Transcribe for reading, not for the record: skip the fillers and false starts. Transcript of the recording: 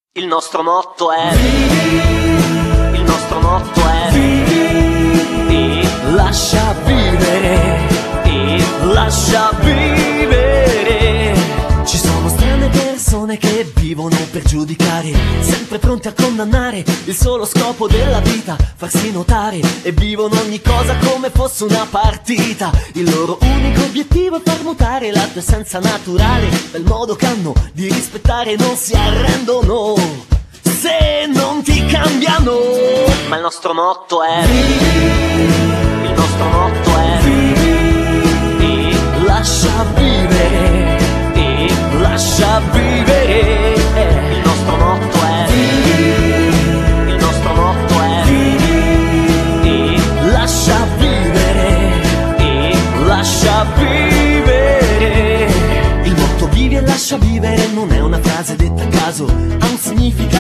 Il nostro motto è vivi. Il nostro motto è vivi. Lascia vivere. Lascia vivere. Ci sono strane persone che vivono per giudicare, sempre pronti a condannare il solo scopo della vita, farsi notare, e vivono ogni cosa come fosse una partita. Il loro unico obiettivo è far mutare la tua essenza naturale, bel modo che hanno di rispettare, non si arrendono se non ti cambiano. Ma il nostro motto è vivi. Il nostro motto è vivi. Lascia vivere. Lascia vivere. Il nostro motto è vivi. Il nostro motto è vivi. Lascia vivere. Lascia vivere. Il motto vivi e lascia vivere non è una frase detta a caso, ha un significato